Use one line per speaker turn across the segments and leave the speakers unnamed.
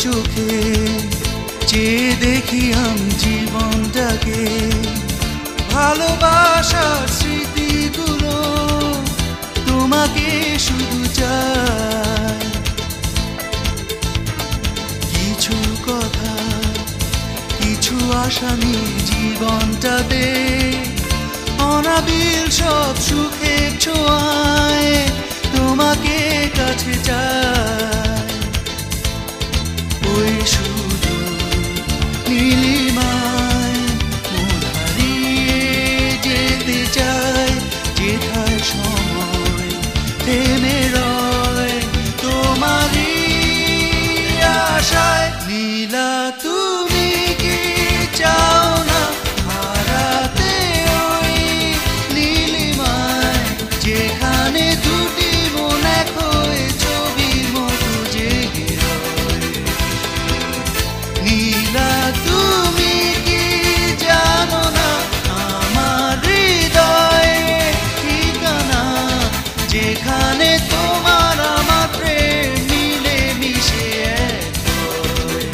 চোখে চেয়ে দেখি আমি জীবনটাকে, ভালোবাসার স্মৃতিগুলো তোমাকে শুধু চাই। কিছু কথা, কিছু আশা নিয়ে জীবনটাতে, অনাবিল সব সুখের ছোঁয়ায় তোমাকে কাছে চাই। ওই শুধু নীলিমায় মন হারিয়ে যেতে চাই, যেথায় সময় থেমে রয় তোমারই আশায়। নীলা তুমি কি চাও না হারাতে ওই নীলিমায়, যেখানে দুটি মন এক হয়ে ছবির মতো জেগে রয়। নীলা তুমি কি জানো না আমার হৃদয়ে ঠিকানা, যেখানে তোমার আমার প্রেম মিলে মিশে এক হয়।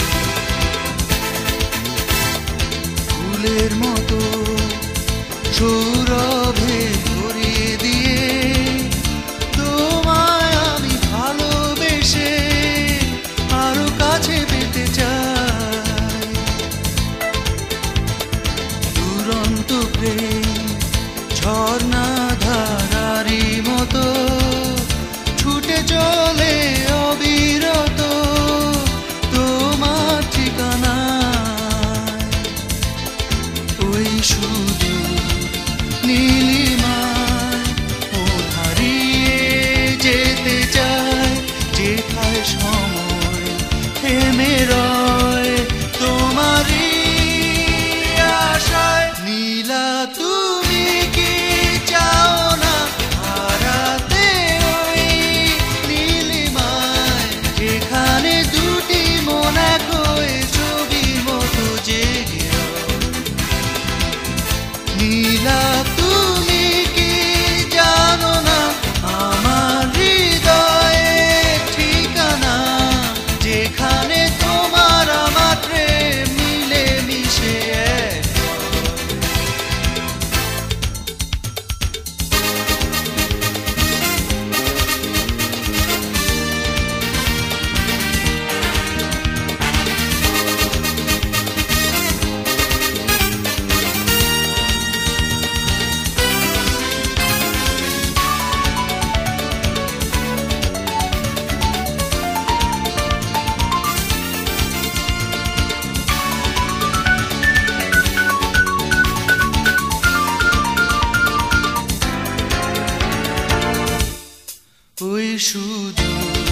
ফুলের মতো সৌরভে ভরিয়ে দিয়ে তোমায় আমি ভালোবেসে আরো কাছে পেতে চাই। দুরন্ত প্রেম ঝর্ণা ধারারি মতো ছুটে চলে অবিরত তোমার ঠিকানায়। ওই শুধু নীলিমায় মন হারিয়ে যেতে চায়, যেথায় সময় থেমে রয় তোমারই আশায়। নীলা তুমি কি চাও না হারাতে ওই নীলিমায়, যেখানে দুটি মন এক হয়ে ছবির মতো জেগে রয়। নীলা তুমি কি জানো না আমার হৃদয়ে ঠিকানা, যেখানে তোমার আমার প্রেম মিলে মিশে এক হয়। ওই শুধু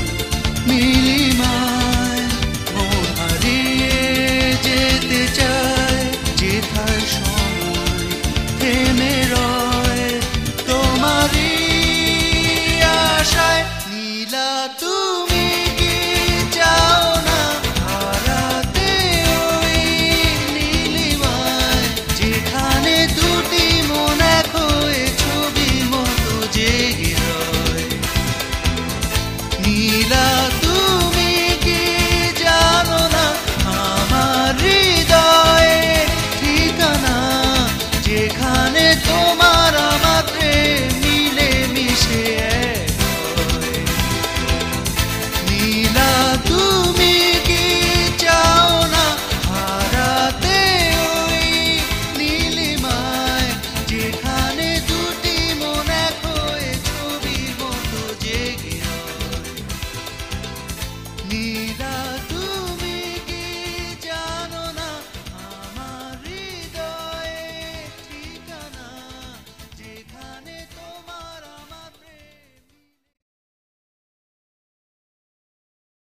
নীলিমায় মন হারিয়ে যেতে চায়, যেথায় সময় থেমে রয় তোমারই আশায়। নীলা তুমি কি চাও না হারাতে ওই নীলিমায়, যেখানে দুটি মন এক হয়ে ছবির মতো জেগে রয়। নীলা